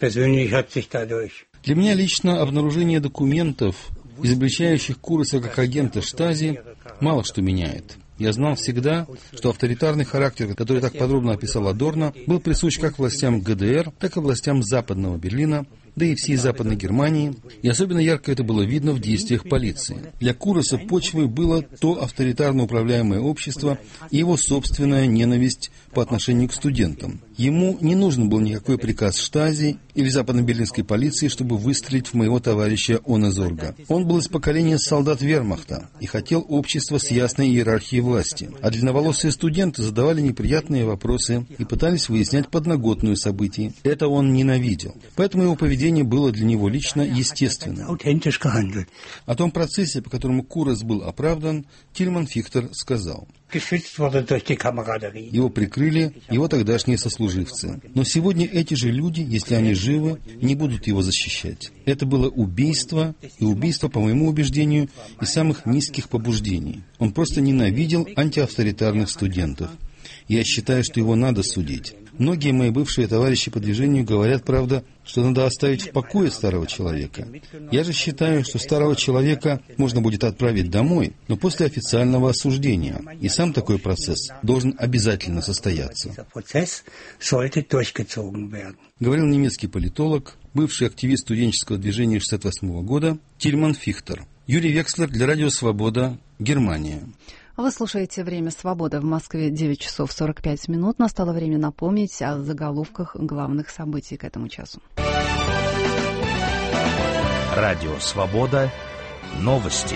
Для меня лично обнаружение документов, изобличающих Кураса как агента Штази, мало что меняет. Я знал всегда, что авторитарный характер, который так подробно описал Адорно, был присущ как властям ГДР, так и властям Западного Берлина, да и всей Западной Германии, и особенно ярко это было видно в действиях полиции. Для Кураса почвой было то авторитарно управляемое общество и его собственная ненависть по отношению к студентам. Ему не нужен был никакой приказ Штази или западно-берлинской полиции, чтобы выстрелить в моего товарища Оне Зорга. Он был из поколения солдат вермахта и хотел общества с ясной иерархией власти. А длинноволосые студенты задавали неприятные вопросы и пытались выяснять подноготную событий. Это он ненавидел. Поэтому его поведение было для него лично естественным. О том процессе, по которому Курас был оправдан, Тильман Фихтер сказал: его прикрыли его тогдашние сослуживцы. Но сегодня эти же люди, если они живы, не будут его защищать. Это было убийство, и убийство, по моему убеждению, из самых низких побуждений. Он просто ненавидел антиавторитарных студентов. Я считаю, что его надо судить. Многие мои бывшие товарищи по движению говорят, правда, что надо оставить в покое старого человека. Я же считаю, что старого человека можно будет отправить домой, но после официального осуждения. И сам такой процесс должен обязательно состояться. Говорил немецкий политолог, бывший активист студенческого движения 1968 года Тильман Фихтер. Юрий Векслер для Радио Свобода, Германия. Вы слушаете «Время свободы». В Москве 9 часов 45 минут. Настало время напомнить о заголовках главных событий к этому часу. Радио «Свобода». Новости.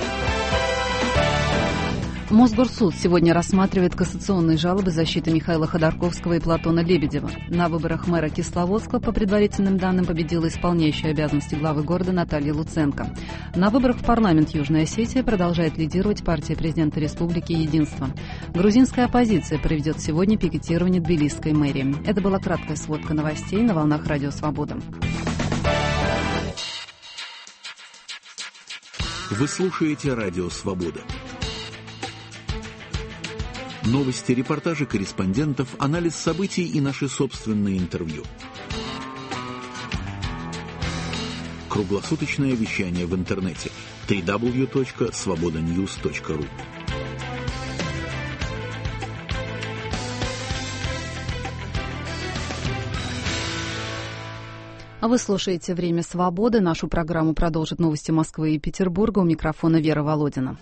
Мосгорсуд сегодня рассматривает кассационные жалобы защиты Михаила Ходорковского и Платона Лебедева. На выборах мэра Кисловодска, по предварительным данным, победила исполняющая обязанности главы города Наталья Луценко. На выборах в парламент Южной Осетии продолжает лидировать партия президента республики «Единство». Грузинская оппозиция проведет сегодня пикетирование Тбилисской мэрии. Это была краткая сводка новостей на волнах Радио Свобода. Вы слушаете Радио Свобода. Новости, репортажи корреспондентов, анализ событий и наши собственные интервью. Круглосуточное вещание в интернете www.svobodanews.ru. А вы слушаете «Время свободы». Нашу программу продолжат новости Москвы и Петербурга. У микрофона Вера Володина.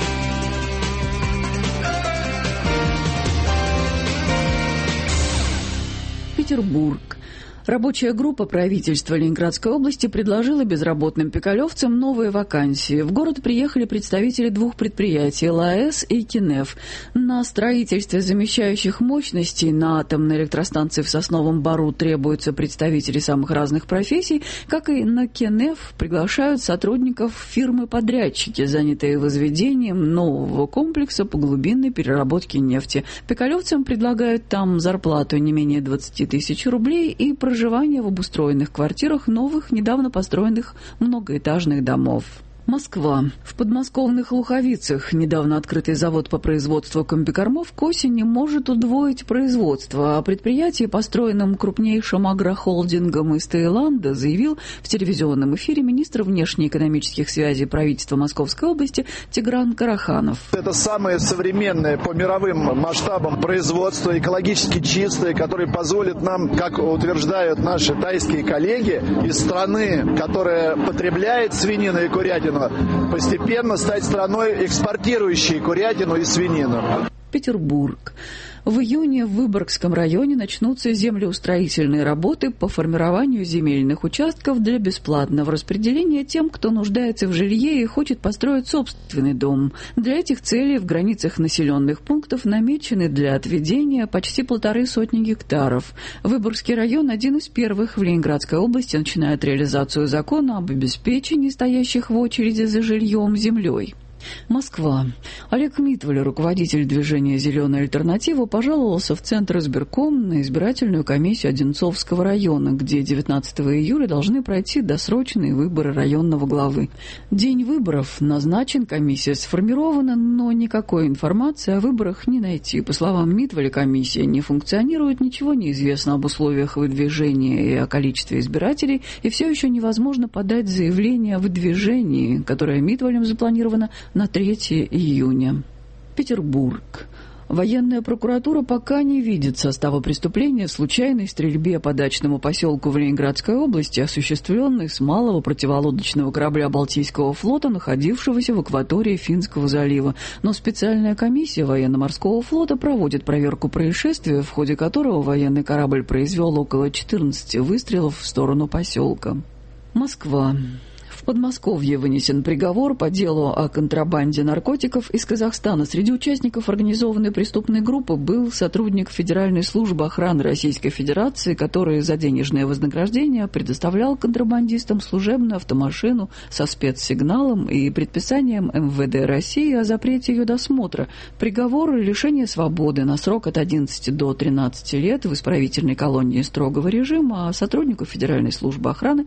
Петербург. Рабочая группа правительства Ленинградской области предложила безработным пикалевцам новые вакансии. В город приехали представители двух предприятий ЛАЭС и КИНЭФ. На строительстве замещающих мощностей на атомной электростанции в Сосновом Бору требуются представители самых разных профессий, как и на КИНЭФ приглашают сотрудников фирмы-подрядчики, занятые возведением нового комплекса по глубинной переработке нефти. Пикалевцам предлагают там зарплату не менее 20 тысяч рублей и проживание в обустроенных квартирах новых, недавно построенных многоэтажных домов. Москва. В подмосковных Луховицах недавно открытый завод по производству комбикормов к осени может удвоить производство. О предприятии, построенном крупнейшим агрохолдингом из Таиланда, заявил в телевизионном эфире министр внешнеэкономических связей правительства Московской области Тигран Караханов. Это самое современное по мировым масштабам производство, экологически чистое, которое позволит нам, как утверждают наши тайские коллеги, из страны, которая потребляет свинину и курятину, постепенно стать страной, экспортирующей курятину и свинину. Петербург. В июне в Выборгском районе начнутся землеустроительные работы по формированию земельных участков для бесплатного распределения тем, кто нуждается в жилье и хочет построить собственный дом. Для этих целей в границах населенных пунктов намечены для отведения почти 150 гектаров. Выборгский район один из первых в Ленинградской области начинает реализацию закона об обеспечении стоящих в очереди за жильем землей. Москва. Олег Митваль, руководитель движения «Зеленая альтернатива», пожаловался в Центр избирком на избирательную комиссию Одинцовского района, где 19 июля должны пройти досрочные выборы районного главы. День выборов назначен, комиссия сформирована, но никакой информации о выборах не найти. По словам Митваля, комиссия не функционирует, ничего не известно об условиях выдвижения и о количестве избирателей, и все еще невозможно подать заявление о выдвижении, которое Митвалем запланировано на 3 июня. Петербург. Военная прокуратура пока не видит состава преступления в случайной стрельбе по дачному поселку в Ленинградской области, осуществленной с малого противолодочного корабля Балтийского флота, находившегося в акватории Финского залива. Но специальная комиссия военно-морского флота проводит проверку происшествия, в ходе которого военный корабль произвел около 14 выстрелов в сторону поселка. Москва. В Подмосковье вынесен приговор по делу о контрабанде наркотиков из Казахстана. Среди участников организованной преступной группы был сотрудник Федеральной службы охраны Российской Федерации, который за денежное вознаграждение предоставлял контрабандистам служебную автомашину со спецсигналом и предписанием МВД России о запрете ее досмотра. Приговор — лишение свободы на срок от 11 до 13 лет в исправительной колонии строгого режима, а сотруднику Федеральной службы охраны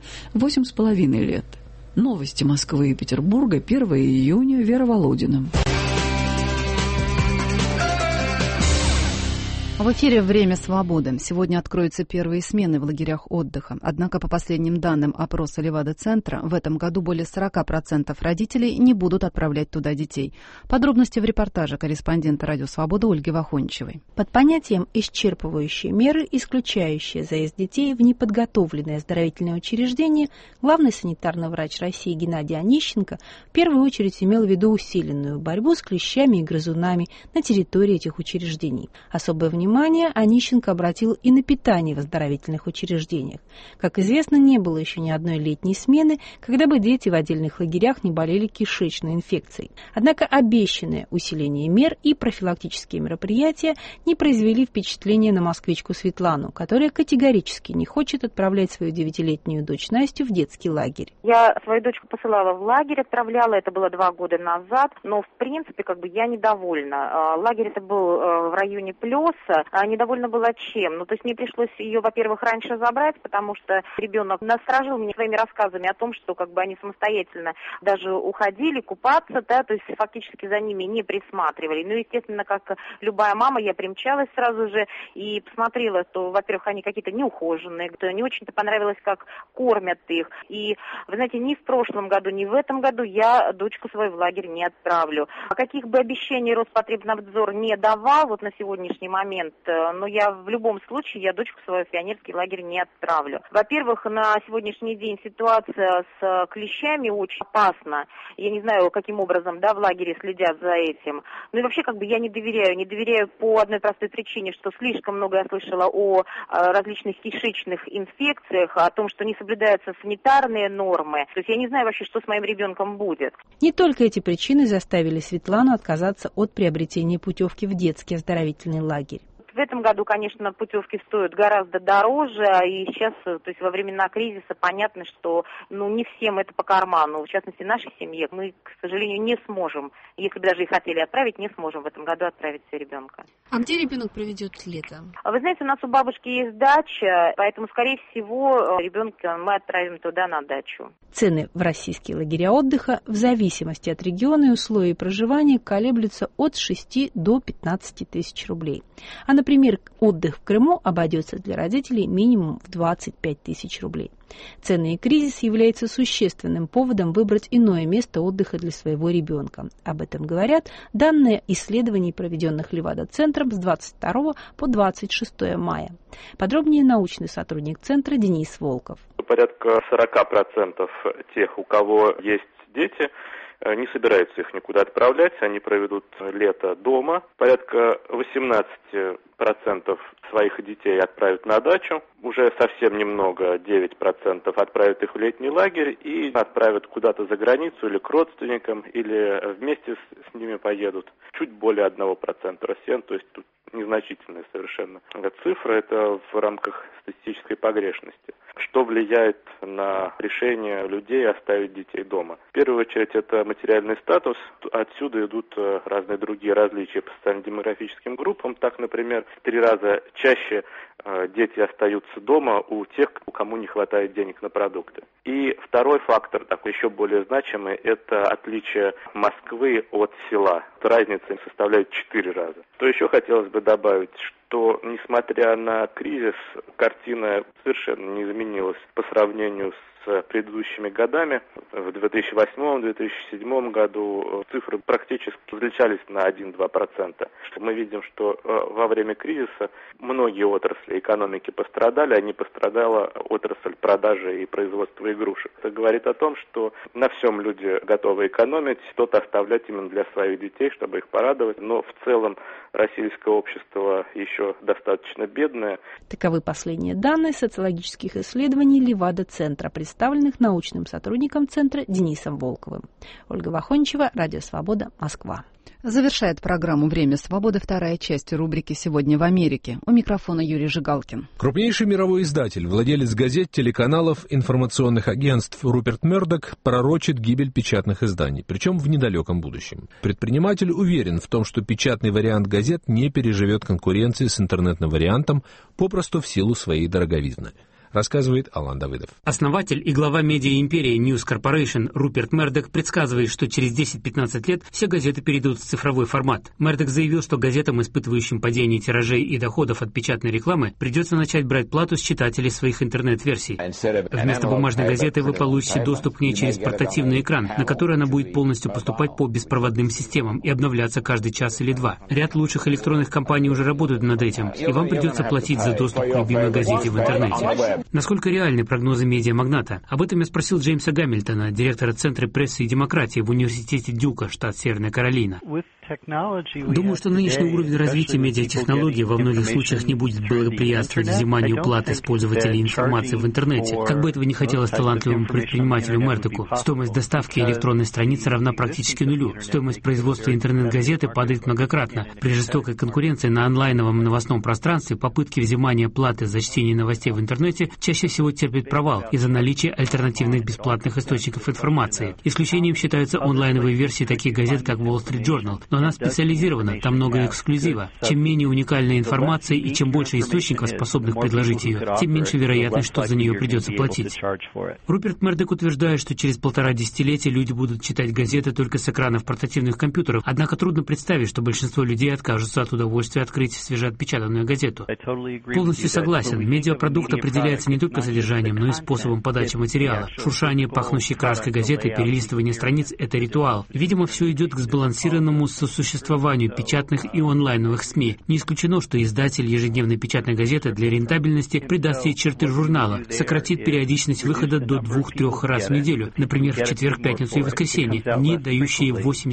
8,5 лет. Новости Москвы и Петербурга, 1 июня, Вера Володина. В эфире «Время свободы». Сегодня откроются первые смены в лагерях отдыха. Однако, по последним данным опроса Левада-центра, в этом году более 40% родителей не будут отправлять туда детей. Подробности в репортаже корреспондента «Радио Свобода» Ольги Вахончевой. Под понятием «исчерпывающие меры, исключающие заезд детей в неподготовленные оздоровительные учреждения», главный санитарный врач России Геннадий Онищенко в первую очередь имел в виду усиленную борьбу с клещами и грызунами на территории этих учреждений. Особое внимание Онищенко обратил и на питание в оздоровительных учреждениях. Как известно, не было еще ни одной летней смены, когда бы дети в отдельных лагерях не болели кишечной инфекцией. Однако обещанное усиление мер и профилактические мероприятия не произвели впечатления на москвичку Светлану, которая категорически не хочет отправлять свою 9-летнюю дочь Настю в детский лагерь. Я свою дочку посылала в лагерь, отправляла, это было 2 года назад, но в принципе я недовольна. Лагерь это был в районе Плеса. Недовольна была чем? То есть мне пришлось ее, во-первых, раньше забрать, потому что ребенок насторожил меня своими рассказами о том, что они самостоятельно даже уходили купаться, то есть фактически за ними не присматривали. Естественно, как любая мама, я примчалась сразу же и посмотрела, что, во-первых, они какие-то неухоженные, не очень-то понравилось, как кормят их. И, вы знаете, ни в прошлом году, ни в этом году я дочку свою в лагерь не отправлю. Каких бы обещаний Роспотребнадзор не давал на сегодняшний момент, момент, но я в любом случае, я дочку свою в пионерский лагерь не отправлю. Во-первых, на сегодняшний день ситуация с клещами очень опасна. Я не знаю, каким образом, в лагере следят за этим. Ну и вообще, я не доверяю по одной простой причине, что слишком много я слышала о различных кишечных инфекциях, о том, что не соблюдаются санитарные нормы. То есть я не знаю вообще, что с моим ребенком будет. Не только эти причины заставили Светлану отказаться от приобретения путевки в детский оздоровительный лагерь. В этом году, конечно, путевки стоят гораздо дороже, и сейчас, то есть во времена кризиса, понятно, что не всем это по карману. В частности, нашей семье мы, к сожалению, не сможем, если бы даже и хотели отправить, не сможем в этом году отправить ребенка. А где ребенок проведет лето? Вы знаете, у нас у бабушки есть дача, поэтому, скорее всего, ребенка мы отправим туда на дачу. Цены в российские лагеря отдыха в зависимости от региона и условий проживания колеблются от 6 до 15 тысяч рублей. А, например, отдых в Крыму обойдется для родителей минимум в 25 тысяч рублей. Цены и кризис являются существенным поводом выбрать иное место отдыха для своего ребенка. Об этом говорят данные исследований, проведенных Левада-центром с 22 по 26 мая. Подробнее научный сотрудник центра Денис Волков. Порядка 40% тех, у кого есть дети, не собираются их никуда отправлять, они проведут лето дома. Порядка 18% своих детей отправят на дачу, уже совсем немного, 9% отправят их в летний лагерь и отправят куда-то за границу или к родственникам, или вместе с ними поедут. Чуть более 1% россиян, то есть тут незначительная совершенно цифра, это в рамках статистической погрешности. Что влияет на решение людей оставить детей дома? В первую очередь это материальный статус. Отсюда идут разные другие различия по социально-демографическим группам. Так, например, в 3 раза чаще дети остаются дома у тех, кому не хватает денег на продукты. И второй фактор, такой еще более значимый, это отличие Москвы от села. Разница составляет 4 раза. Что еще хотелось бы добавить, что, несмотря на кризис, картина совершенно не изменилась по сравнению с предыдущими годами. В 2008-2007 году цифры практически различались на 1-2%. Мы видим, что во время кризиса многие отрасли экономики пострадали, а не пострадала отрасль продажи и производства игрушек. Это говорит о том, что на всем люди готовы экономить, что-то оставлять именно для своих детей, чтобы их порадовать. Но в целом российское общество еще достаточно бедное. Таковы последние данные социологических исследований Левада-центра, представленных научным сотрудником центра Денисом Волковым. Ольга Вахончева, Радио Свобода, Москва. Завершает программу «Время свободы» вторая часть рубрики «Сегодня в Америке». У микрофона Юрий Жигалкин. Крупнейший мировой издатель, владелец газет, телеканалов, информационных агентств Руперт Мердок пророчит гибель печатных изданий, причем в недалеком будущем. Предприниматель уверен в том, что печатный вариант газет не переживет конкуренции с интернетным вариантом, попросту в силу своей дороговизны. Рассказывает Алан Давыдов. Основатель и глава медиа-империи News Corporation Руперт Мердок предсказывает, что через 10-15 лет все газеты перейдут в цифровой формат. Мердок заявил, что газетам, испытывающим падение тиражей и доходов от печатной рекламы, придется начать брать плату с читателей своих интернет-версий. Вместо бумажной газеты вы получите доступ к ней через портативный экран, на который она будет полностью поступать по беспроводным системам и обновляться каждый час или два. Ряд лучших электронных компаний уже работают над этим, и вам придется платить за доступ к любимой газете в интернете. Насколько реальны прогнозы медиамагната? Об этом я спросил Джеймса Гамильтона, директора Центра прессы и демократии в университете Дюка, штат Северная Каролина. Думаю, что нынешний уровень развития медиатехнологий во многих случаях не будет благоприятствовать взиманию платы с пользователей информации в интернете. Как бы этого ни хотелось талантливому предпринимателю Мердоку, стоимость доставки электронной страницы равна практически нулю. Стоимость производства интернет-газеты падает многократно. При жестокой конкуренции на онлайновом новостном пространстве попытки взимания платы за чтение новостей в интернете чаще всего терпят провал из-за наличия альтернативных бесплатных источников информации. Исключением считаются онлайновые версии таких газет, как Wall Street Journal. Но она специализирована, там много эксклюзива. Чем менее уникальная информация и чем больше источников, способных предложить ее, тем меньше вероятность, что за нее придется платить. Руперт Мердок утверждает, что через 1,5 десятилетия люди будут читать газеты только с экранов портативных компьютеров, однако трудно представить, что большинство людей откажутся от удовольствия открыть свежеотпечатанную газету. Полностью согласен, медиапродукт определяется не только содержанием, но и способом подачи материала. Шуршание, пахнущей краской газеты, перелистывание страниц — это ритуал. Видимо, все идет к сбалансированному вопросу существованию печатных и онлайновых СМИ. Не исключено, что издатель ежедневной печатной газеты для рентабельности придаст все черты журнала, сократит периодичность выхода до 2-3 раз в неделю, например, в четверг, пятницу и воскресенье, дни, дающие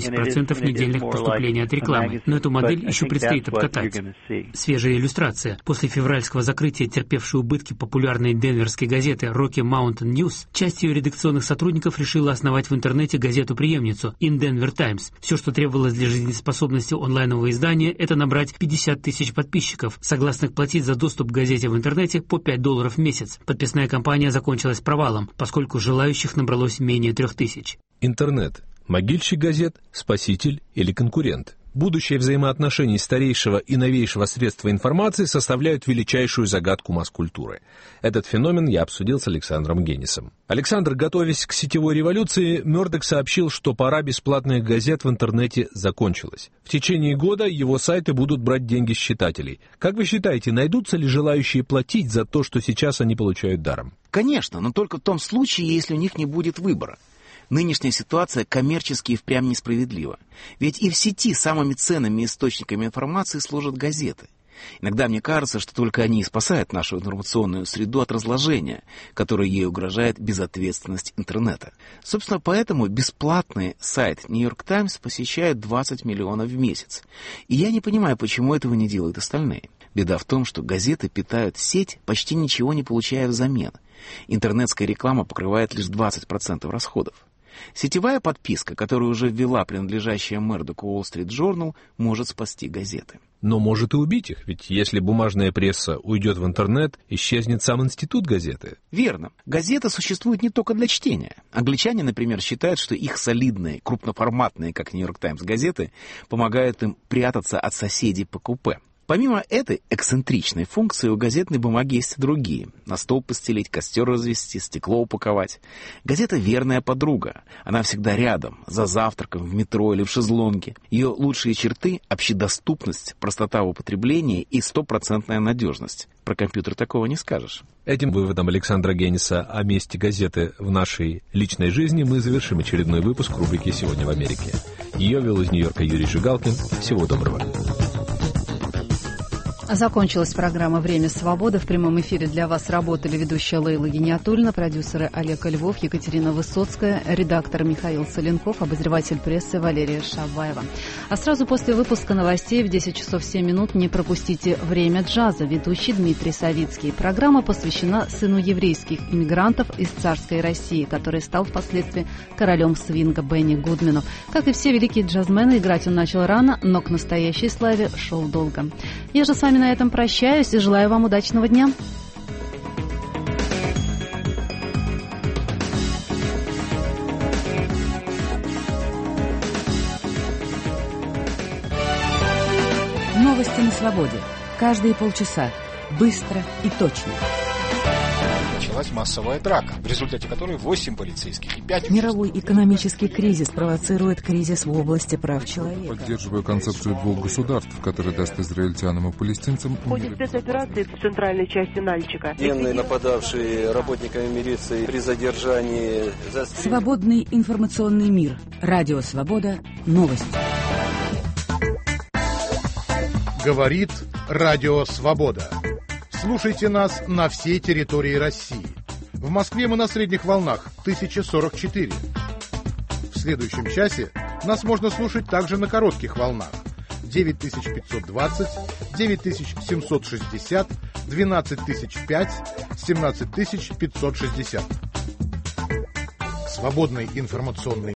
80% недельных поступлений от рекламы. Но эту модель еще предстоит обкатать. Свежая иллюстрация. После февральского закрытия терпевшей убытки популярной денверской газеты Rocky Mountain News, часть ее редакционных сотрудников решила основать в интернете газету-преемницу In Denver Times. Все, что требовалось для жизнеспособности онлайнового издания, это набрать 50 тысяч подписчиков, согласных платить за доступ к газете в интернете по $5 в месяц. Подписная кампания закончилась провалом, поскольку желающих набралось менее 3000. Интернет. Могильщик газет, спаситель или конкурент? Будущее взаимоотношений старейшего и новейшего средства информации составляют величайшую загадку масс-культуры. Этот феномен я обсудил с Александром Генисом. Александр, готовясь к сетевой революции, Мёрдок сообщил, что пора бесплатных газет в интернете закончилась. В течение года его сайты будут брать деньги с читателей. Как вы считаете, найдутся ли желающие платить за то, что сейчас они получают даром? Конечно, но только в том случае, если у них не будет выбора. Нынешняя ситуация коммерчески и впрямь несправедлива. Ведь и в сети самыми ценными источниками информации служат газеты. Иногда мне кажется, что только они и спасают нашу информационную среду от разложения, которое ей угрожает безответственность интернета. Собственно, поэтому бесплатный сайт New York Times посещает 20 миллионов в месяц. И я не понимаю, почему этого не делают остальные. Беда в том, что газеты питают сеть, почти ничего не получая взамен. Интернетская реклама покрывает лишь 20% расходов. Сетевая подписка, которую уже ввела принадлежащая Мёрдоку Wall Street Journal, может спасти газеты. Но может и убить их, ведь если бумажная пресса уйдет в интернет, исчезнет сам институт газеты. Верно. Газета существует не только для чтения. Англичане, например, считают, что их солидные, крупноформатные, как New York Times, газеты помогают им прятаться от соседей по купе. Помимо этой эксцентричной функции у газетной бумаги есть и другие. На стол постелить, костер развести, стекло упаковать. Газета — верная подруга. Она всегда рядом, за завтраком, в метро или в шезлонге. Ее лучшие черты — общедоступность, простота в употреблении и 100% надежность. Про компьютер такого не скажешь. Этим выводом Александра Гениса о месте газеты в нашей личной жизни мы завершим очередной выпуск рубрики «Сегодня в Америке». Ее вел из Нью-Йорка Юрий Жигалкин. Всего доброго. Закончилась программа «Время свободы». В прямом эфире для вас работали ведущая Лейла Гениатульна, продюсеры Олег Львов, Екатерина Высоцкая, редактор Михаил Соленков, обозреватель прессы Валерия Шабаева. А сразу после выпуска новостей в 10 часов 7 минут не пропустите «Время джаза», ведущий Дмитрий Савицкий. Программа посвящена сыну еврейских иммигрантов из царской России, который стал впоследствии королем свинга Бенни Гудмену. Как и все великие джазмены, играть он начал рано, но к настоящей славе шел долго. Я же с вами на этом прощаюсь и желаю вам удачного дня. Новости на свободе. Каждые полчаса. Быстро и точно. Началась массовая драка, в результате которой 8 полицейских и 5... Мировой экономический кризис провоцирует кризис в области прав человека. Поддерживаю концепцию двух государств, которая даст израильтянам и палестинцам... В ходе спецоперации в центральной части Нальчика. Военные, нападавшие работниками милиции при задержании... Свободный информационный мир. Радио «Свобода». Новости. Говорит Радио «Свобода». Слушайте нас на всей территории России. В Москве мы на средних волнах 1044. В следующем часе нас можно слушать также на коротких волнах 9520, 9760, 12005, 17560. Свободный информационный